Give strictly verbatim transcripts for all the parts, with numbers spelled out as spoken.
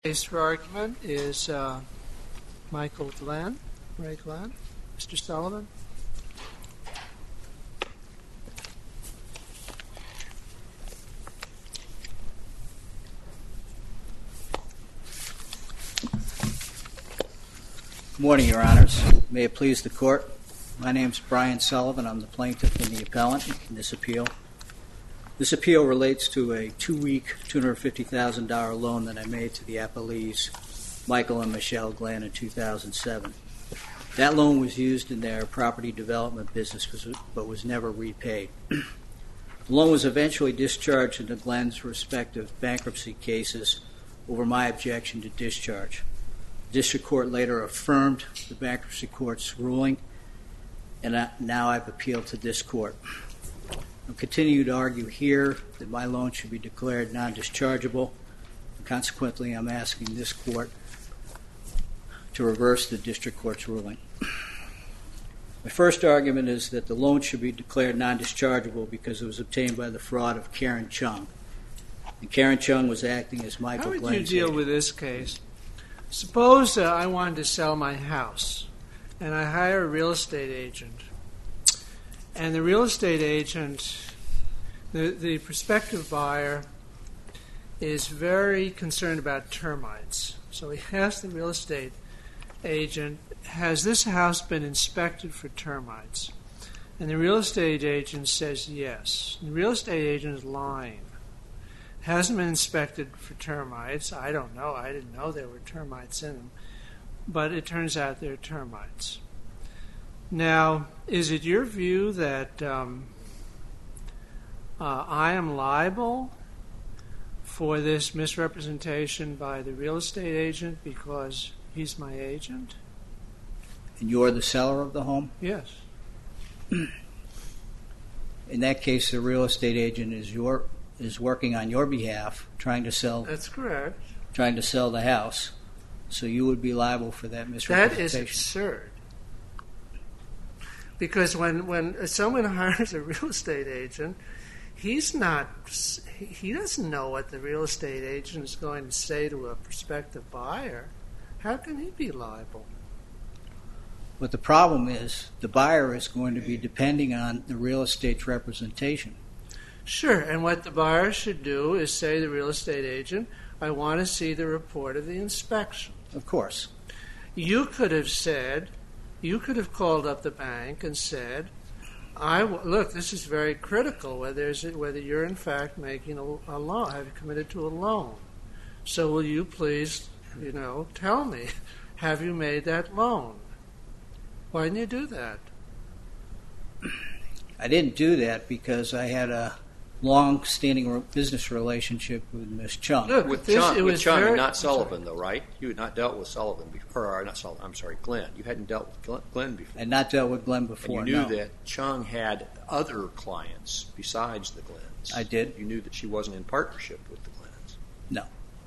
Case for argument is uh, Michael Glenn, Ray Glenn. Mister Sullivan. Good morning, Your Honors. May it please the Court. My name is Brian Sullivan. I'm the plaintiff and the appellant in this appeal. This appeal relates to a two-week, two hundred fifty thousand dollars loan that I made to the appellees, Michael and Michelle Glenn, in two thousand seven. That loan was used in their property development business but was never repaid. The loan was eventually discharged in the Glenn's respective bankruptcy cases over my objection to discharge. The district court later affirmed the bankruptcy court's ruling, and I, now I've appealed to this court. I'll continue to argue here that my loan should be declared non-dischargeable, and consequently I'm asking this court to reverse the district court's ruling. My first argument is that the loan should be declared non-dischargeable because it was obtained by the fraud of Karen Chung. And Karen Chung was acting as Michael Glenn's agent. How would you deal with this case? Suppose uh, I wanted to sell my house, and I hire a real estate agent. And the real estate agent, the, the prospective buyer, is very concerned about termites. So he asks the real estate agent, has this house been inspected for termites? And the real estate agent says yes. The real estate agent is lying. Hasn't been inspected for termites. I don't know. I didn't know there were termites in them. But it turns out there are termites. Now, is it your view that um, uh, I am liable for this misrepresentation by the real estate agent because he's my agent? And you're the seller of the home? Yes. In that case, the real estate agent is your is working on your behalf, trying to sell. That's correct. Trying to sell the house, so you would be liable for that misrepresentation. That is absurd. Because when, when someone hires a real estate agent, he's not, he doesn't know what the real estate agent is going to say to a prospective buyer. How can he be liable? But the problem is the buyer is going to be depending on the real estate's representation. Sure, and what the buyer should do is say to the real estate agent, I want to see the report of the inspection. Of course. You could have said, you could have called up the bank and said, "I w- look, this is very critical whether is it, whether you're in fact making a, a loan, have you committed to a loan. So will you please, you know, tell me, have you made that loan?" Why didn't you do that? I didn't do that because I had a long-standing business relationship with Miss Chung. Look, with this, Chung, it with was Chung very, and not Sullivan, though, right? You had not dealt with Sullivan before, or not Sullivan. I'm sorry, Glenn. You hadn't dealt with Glenn before. I'd not dealt with Glenn before. And you knew no. that Chung had other clients besides the Glenns. I did. You knew that she wasn't in partnership with the Glenns. No.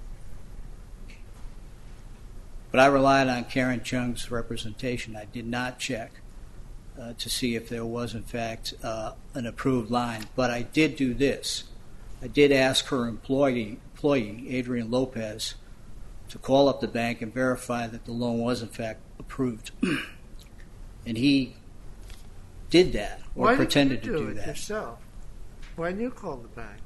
But I relied on Karen Chung's representation. I did not check uh, to see if there was, in fact, uh, an approved line. But I did do this. I did ask her employee, employee, Adrian Lopez, to call up the bank and verify that the loan was, in fact, approved. And he did that, or Why pretended didn't you to do do it that. yourself? Why didn't you call the bank?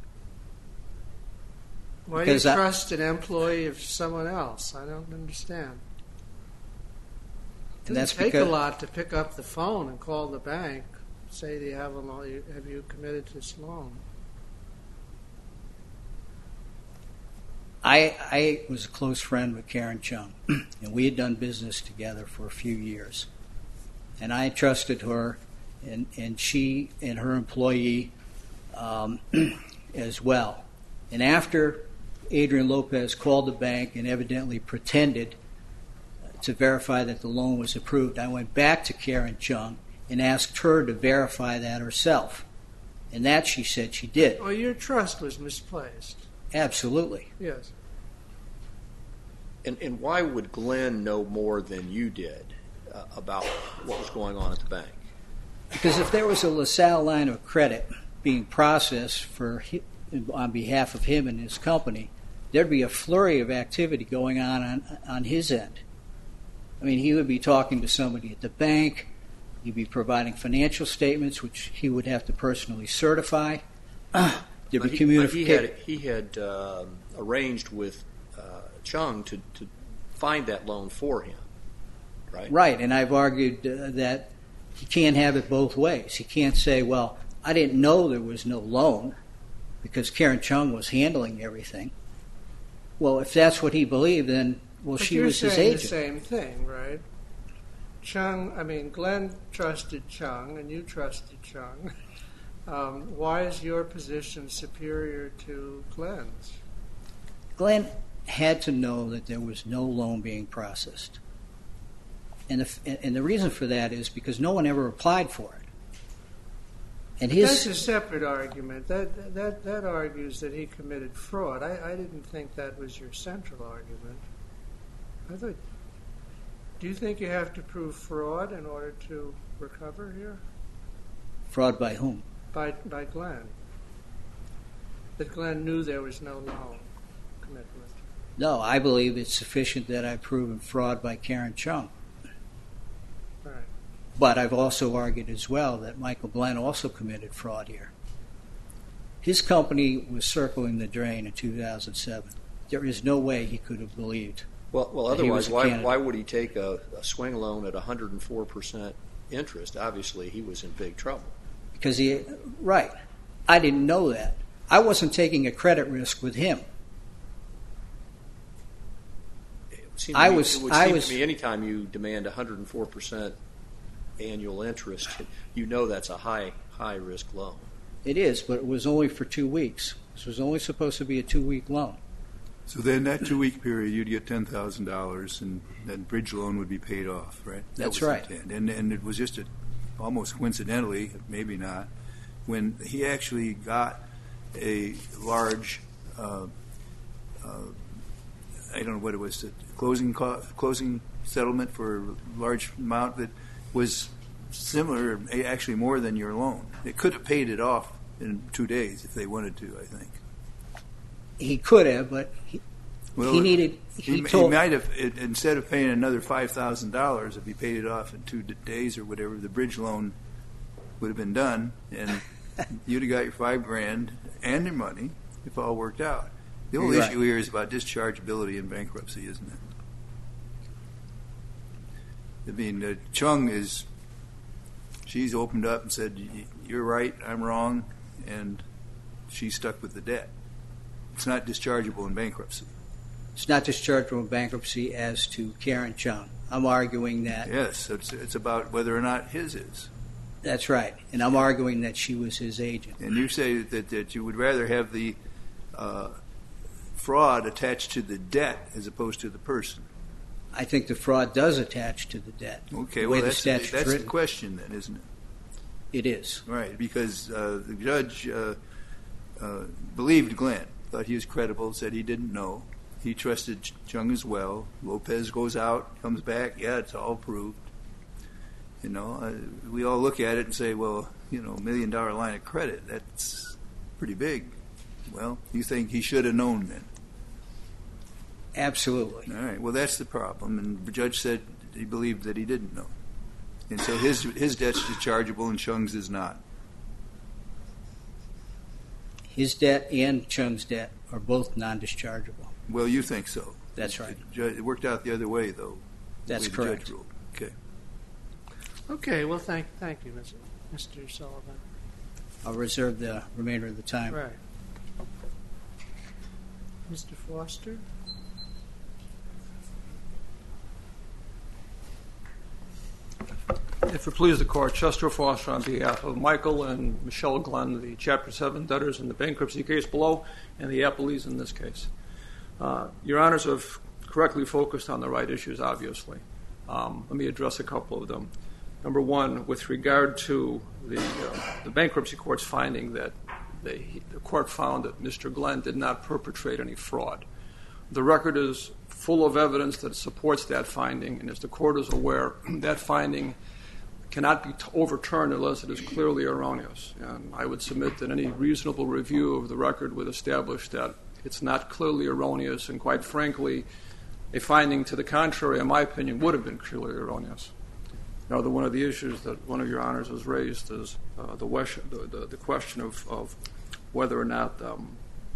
Why Because do you I- trust an employee of someone else? I don't understand. It And doesn't that's take because a lot to pick up the phone and call the bank, say, do you have a loan? Have you committed to this loan? I, I was a close friend with Karen Chung, and we had done business together for a few years. And I trusted her, and, and she and her employee um, as well. And after Adrian Lopez called the bank and evidently pretended to verify that the loan was approved, I went back to Karen Chung and asked her to verify that herself. And that, she said, she did. Well, your trust was misplaced. Absolutely. Yes. And, and why would Glenn know more than you did uh, about what was going on at the bank? Because if there was a LaSalle line of credit being processed for on behalf of him and his company, there'd be a flurry of activity going on, on on his end. I mean, he would be talking to somebody at the bank. He'd be providing financial statements, which he would have to personally certify. There'd But be he, but communication. he had, he had uh, arranged with uh, Chung to, to find that loan for him, right? Right, and I've argued uh, that he can't have it both ways. He can't say, well, I didn't know there was no loan because Karen Chung was handling everything. Well, if that's what he believed, then, well, But she you're was his saying agent. the same thing, right? Chung, I mean, Glenn trusted Chung, and you trusted Chung. Um, why is your position superior to Glenn's? Glenn had to know that there was no loan being processed. And the, and the reason for that is because no one ever applied for it. And his, That's a separate argument. That, that, that argues that he committed fraud. I, I didn't think that was your central argument. I thought, do you think you have to prove fraud in order to recover here? fraud by whom? By, by Glenn. That Glenn knew there was no loan commitment. No, I believe it's sufficient that I've proven fraud by Karen Chung. Right. But I've also argued as well that Michael Glenn also committed fraud here. His company was circling the drain in two thousand seven. There is no way he could have believed. Well, well that he was otherwise, a why, candidate. why would he take a, a swing loan at one hundred four percent interest? Obviously, he was in big trouble. Because he, right. I didn't know that. I wasn't taking a credit risk with him. It would seem to I me- was- It would I seem was- to me anytime you demand one hundred four percent annual interest, you know that's a high, high-risk loan. It is, but it was only for two weeks. This was only supposed to be a two-week loan. So then that two-week period, you'd get ten thousand dollars, and then bridge loan would be paid off, right? That That's was the right. intent. And, and it was just a, almost coincidentally, maybe not, when he actually got a large, uh, uh, I don't know what it was, the closing co- closing settlement for a large amount that was similar, actually more than your loan. It could have paid it off in two days if they wanted to, I think. He could have, but he, Well, he needed. He, He, he told. might have, it, instead of paying another five thousand dollars, if he paid it off in two d- days or whatever, the bridge loan would have been done, and you'd have got your five grand and your money if all worked out. The whole You're right. issue here is about dischargeability in bankruptcy, isn't it? I mean, uh, Chung is, she's opened up and said, "Y- you're right, I'm wrong, and she's stuck with the debt. It's not dischargeable in bankruptcy. It's not discharged from bankruptcy as to Karen Chung. I'm arguing that. Yes, it's, it's about whether or not his is. That's right, and I'm arguing that she was his agent. And you say that, that you would rather have the uh, fraud attached to the debt as opposed to the person. I think the fraud does attach to the debt. Okay, the well, way the that's, statute's that's the written. question then, isn't it? It is. Right, because uh, the judge uh, uh, believed Glenn, thought he was credible, said he didn't know. He trusted Ch- Chung as well. Lopez goes out, comes back, yeah, it's all proved. You know, uh, we all look at it and say, well, you know, a million dollar line of credit, that's pretty big. Well, you think he should have known then. Absolutely. All right, well, that's the problem. And the judge said he believed that he didn't know. And so his his debt's dischargeable and Chung's is not. His debt and Chung's debt are both non-dischargeable. Well, you think so. That's right. It, ju- it worked out the other way, though. the That's way the correct. judge ruled. Okay. Okay, well, thank, thank you, Mister Sullivan. I'll reserve the remainder of the time. Right. Mister Foster? If it please the court, Chester Foster on behalf of Michael and Michelle Glenn, the Chapter seven debtors in the bankruptcy case below, and the appellees in this case. Uh, Your Honors have correctly focused on the right issues, obviously. Um, let me address a couple of them. Number one, with regard to the, uh, the bankruptcy court's finding that they, the court found that Mister Glenn did not perpetrate any fraud. The record is full of evidence that supports that finding, and as the court is aware, that finding cannot be t- overturned unless it is clearly erroneous. And I would submit that any reasonable review of the record would establish that It's not clearly erroneous, and quite frankly, a finding to the contrary, in my opinion, would have been clearly erroneous. Another one of the issues that one of your honors has raised is uh, the, wesh- the, the, the question of, of whether or not um,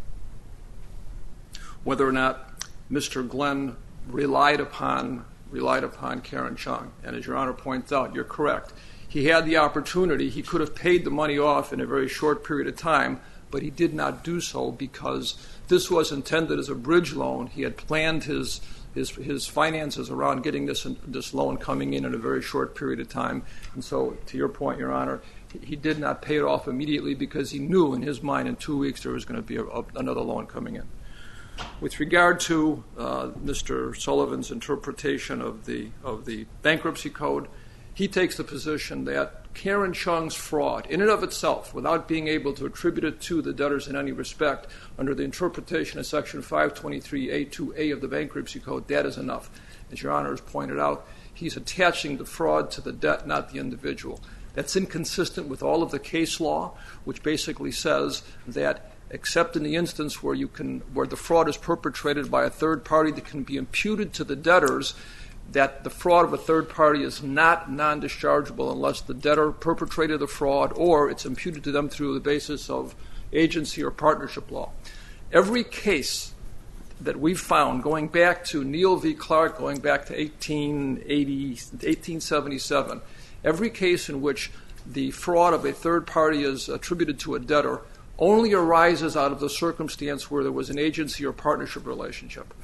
whether or not Mister Glenn relied upon relied upon Karen Chung. And as your honor points out, you're correct. He had the opportunity. He could have paid the money off in a very short period of time, but he did not do so because this was intended as a bridge loan. He had planned his his, his finances around getting this this loan coming in in a very short period of time. And so, to your point, your honor, he, he did not pay it off immediately because he knew in his mind in two weeks there was going to be a, a, another loan coming in. With regard to uh, Mister Sullivan's interpretation of the of the bankruptcy code, he takes the position that Karen Chung's fraud, in and of itself, without being able to attribute it to the debtors in any respect, under the interpretation of Section five twenty-three A two A of the Bankruptcy Code, that is enough. As your honor has pointed out, he's attaching the fraud to the debt, not the individual. That's inconsistent with all of the case law, which basically says that except in the instance where you can, where the fraud is perpetrated by a third party that can be imputed to the debtors, that the fraud of a third party is not non-dischargeable unless the debtor perpetrated the fraud or it's imputed to them through the basis of agency or partnership law. Every case that we've found, going back to Neal v. Clark, going back to eighteen eighty, eighteen seventy-seven, every case in which the fraud of a third party is attributed to a debtor only arises out of the circumstance where there was an agency or partnership relationship.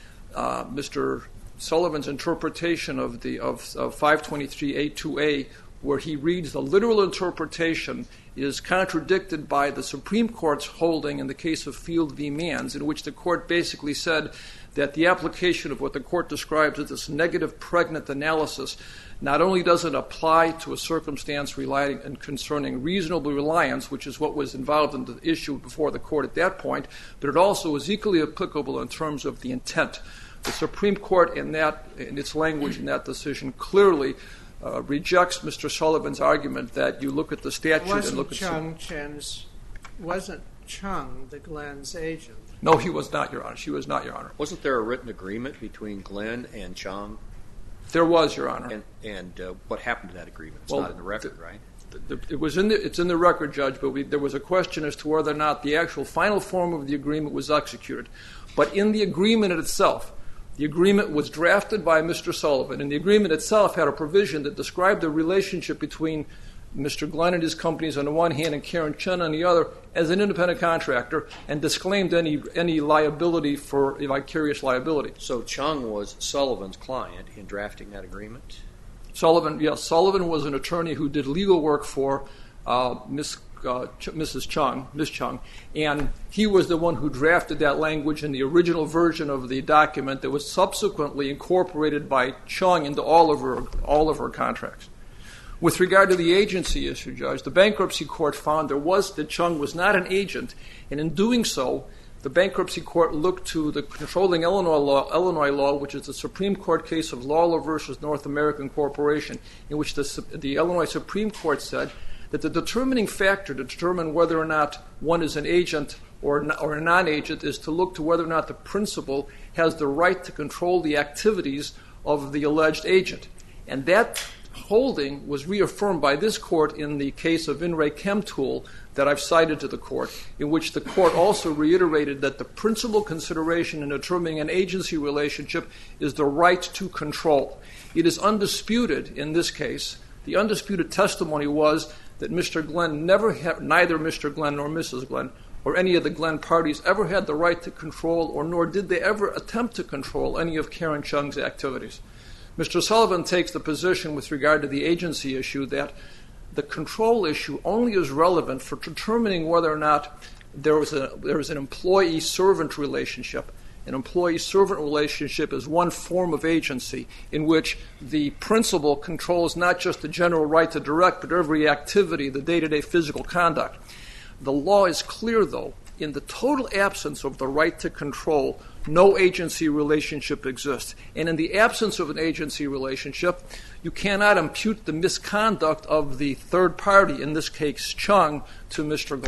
Uh, Mister Sullivan's interpretation of the of, of five twenty-three A two A, where he reads the literal interpretation, is contradicted by the Supreme Court's holding in the case of Field v. Manns, in which the court basically said that the application of what the court describes as this negative pregnant analysis not only doesn't apply to a circumstance relying and concerning reasonable reliance, which is what was involved in the issue before the court at that point, but it also is equally applicable in terms of the intent. The Supreme Court, in that, in its language in that decision, clearly uh, rejects Mister Sullivan's argument that you look at the statute wasn't and look at Chung Chen's, wasn't Chung the Glenn's agent? No, he was not, Your Honor. She was not, Your Honor. Wasn't there a written agreement between Glenn and Chung? There was, Your Honor. And, and uh, what happened to that agreement? It's well, not in the record, the, right? The, the, it was in the, it's in the record, Judge, but we, there was a question as to whether or not the actual final form of the agreement was executed. But in the agreement itself, the agreement was drafted by Mister Sullivan, and the agreement itself had a provision that described the relationship between Mister Glenn and his companies on the one hand and Karen Chen on the other as an independent contractor, and disclaimed any any liability for vicarious liability. So Chung was Sullivan's client in drafting that agreement? Sullivan, yes, Sullivan was an attorney who did legal work for uh, Miss Uh, Ch- Missus Chung, Miss Chung, and he was the one who drafted that language in the original version of the document that was subsequently incorporated by Chung into all of her all of her contracts. With regard to the agency issue, Judge, the bankruptcy court found there was that Chung was not an agent, and in doing so, the bankruptcy court looked to the controlling Illinois law, Illinois law, which is the Supreme Court case of Lawler versus North American Corporation, in which the, the Illinois Supreme Court said that the determining factor to determine whether or not one is an agent or, or a non-agent is to look to whether or not the principal has the right to control the activities of the alleged agent. And that holding was reaffirmed by this court in the case of In re Chemtool that I've cited to the court, in which the court also reiterated that the principal consideration in determining an agency relationship is the right to control. It is undisputed in this case. The undisputed testimony was that Mister Glenn never had, neither Mister Glenn nor Missus Glenn or any of the Glenn parties ever had the right to control, or nor did they ever attempt to control any of Karen Chung's activities. Mister Sullivan takes the position with regard to the agency issue that the control issue only is relevant for determining whether or not there was a there was an employee-servant relationship. An employee-servant relationship is one form of agency in which the principal controls not just the general right to direct, but every activity, the day-to-day physical conduct. The law is clear, though. In the total absence of the right to control, no agency relationship exists. And in the absence of an agency relationship, you cannot impute the misconduct of the third party, in this case Chung, to Mister Glenn.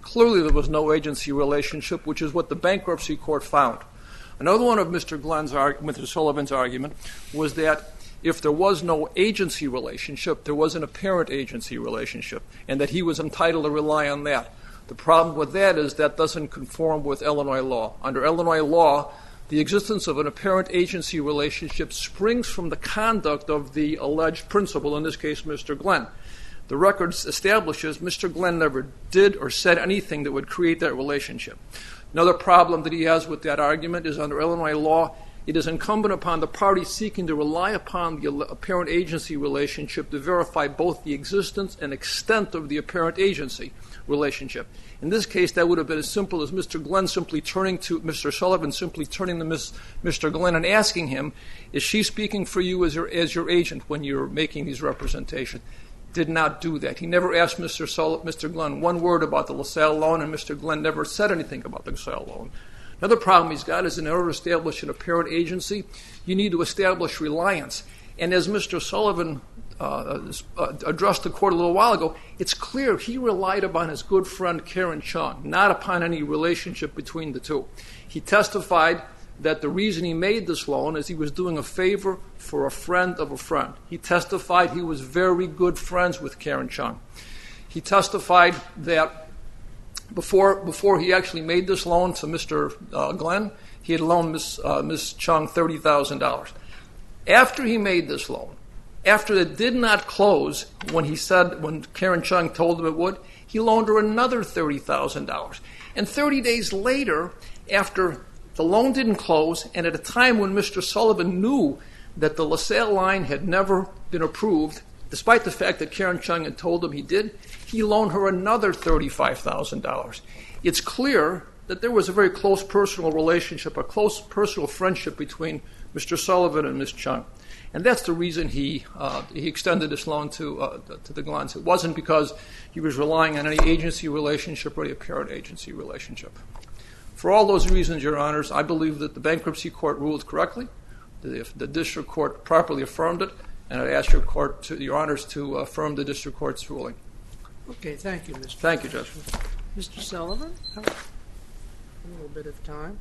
Clearly there was no agency relationship, which is what the bankruptcy court found. Another one of Mister Glenn's, Mister Sullivan's argument was that if there was no agency relationship, there was an apparent agency relationship, and that he was entitled to rely on that. The problem with that is that doesn't conform with Illinois law. Under Illinois law, the existence of an apparent agency relationship springs from the conduct of the alleged principal, in this case, Mister Glenn. The record establishes Mister Glenn never did or said anything that would create that relationship. Another problem that he has with that argument is under Illinois law, it is incumbent upon the party seeking to rely upon the apparent agency relationship to verify both the existence and extent of the apparent agency relationship. In this case, that would have been as simple as Mister Glenn simply turning to Mister Sullivan, simply turning to Miss, Mister Glenn and asking him, is she speaking for you as your, as your agent when you're making these representations? Did not do that. He never asked Mister Sullivan, Mister Glenn one word about the LaSalle loan, and Mister Glenn never said anything about the LaSalle loan. Another problem he's got is in order to establish an apparent agency, you need to establish reliance. And as Mister Sullivan uh, uh, addressed the court a little while ago, it's clear he relied upon his good friend Karen Chung, not upon any relationship between the two. He testified that the reason he made this loan is he was doing a favor for a friend of a friend. He testified he was very good friends with Karen Chung. He testified that before before he actually made this loan to Mister Uh, Glenn, he had loaned Miss uh, Miss Chung thirty thousand dollars. After he made this loan, after it did not close when he said, when Karen Chung told him it would, he loaned her another thirty thousand dollars. And thirty days later, after the loan didn't close, and at a time when Mister Sullivan knew that the LaSalle line had never been approved, despite the fact that Karen Chung had told him he did, he loaned her another thirty-five thousand dollars. It's clear that there was a very close personal relationship, a close personal friendship between Mister Sullivan and Miss Chung. And that's the reason he uh, he extended this loan to uh, to the Glenns. It wasn't because he was relying on any agency relationship or any apparent agency relationship. For all those reasons, Your Honors, I believe that the bankruptcy court ruled correctly. The, the district court properly affirmed it, and I ask your court, to, Your Honors, to affirm the district court's ruling. Okay, thank you, Mister Thank you, Judge. Mister Sullivan, have a little bit of time.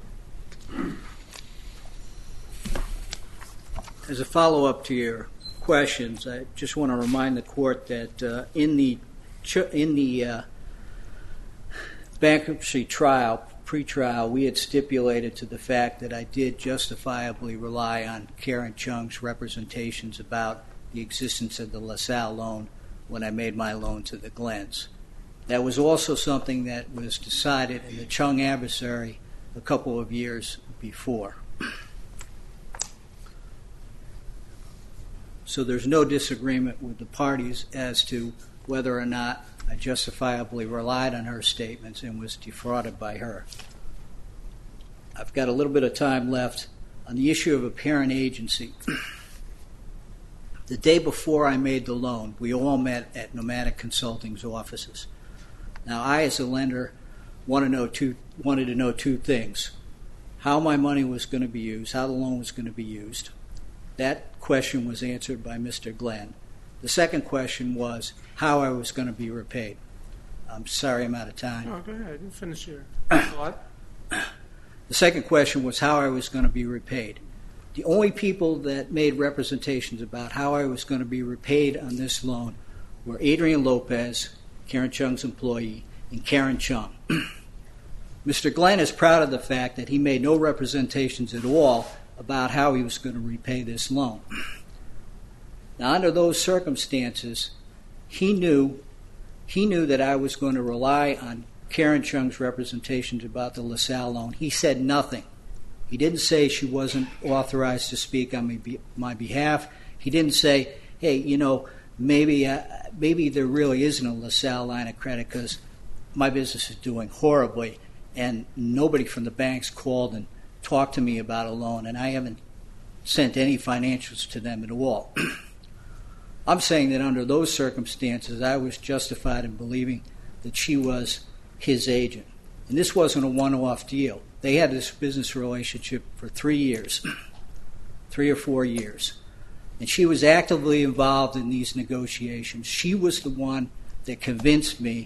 As a follow-up to your questions, I just want to remind the court that uh, in the ch- in the uh, bankruptcy trial, pre-trial, we had stipulated to the fact that I did justifiably rely on Karen Chung's representations about the existence of the LaSalle loan when I made my loan to the Glenns. That was also something that was decided in the Chung adversary a couple of years before. So there's no disagreement with the parties as to whether or not I justifiably relied on her statements and was defrauded by her. I've got a little bit of time left on the issue of apparent agency. The day before I made the loan, we all met at Nomadic Consulting's offices. Now, I, as a lender, want to know two, wanted to know two things: how my money was going to be used, how the loan was going to be used. That question was answered by Mister Glenn. The second question was how I was going to be repaid. I'm sorry I'm out of time. No, go ahead. You finish your thought. The second question was how I was going to be repaid. The only people that made representations about how I was going to be repaid on this loan were Adrian Lopez, Karen Chung's employee, and Karen Chung. Mister Glenn is proud of the fact that he made no representations at all about how he was going to repay this loan. Now, under those circumstances, he knew he knew that I was going to rely on Karen Chung's representations about the LaSalle loan. He said nothing. He didn't say she wasn't authorized to speak on my, be- my behalf. He didn't say, hey, you know, maybe uh, maybe there really isn't a LaSalle line of credit because my business is doing horribly and nobody from the banks called and talked to me about a loan, and I haven't sent any financials to them at all. I'm saying that under those circumstances, I was justified in believing that she was his agent. And this wasn't a one-off deal. They had this business relationship for three years, three or four years. And she was actively involved in these negotiations. She was the one that convinced me,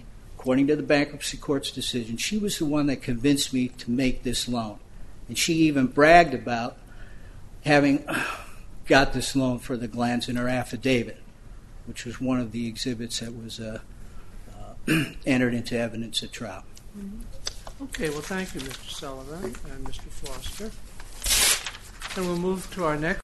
according to the bankruptcy court's decision, she was the one that convinced me to make this loan. And she even bragged about having got this loan for the Glenns in her affidavit, which was one of the exhibits that was uh, uh, entered into evidence at trial. Okay, well, thank you, Mister Sullivan and Mister Foster. And we'll move to our next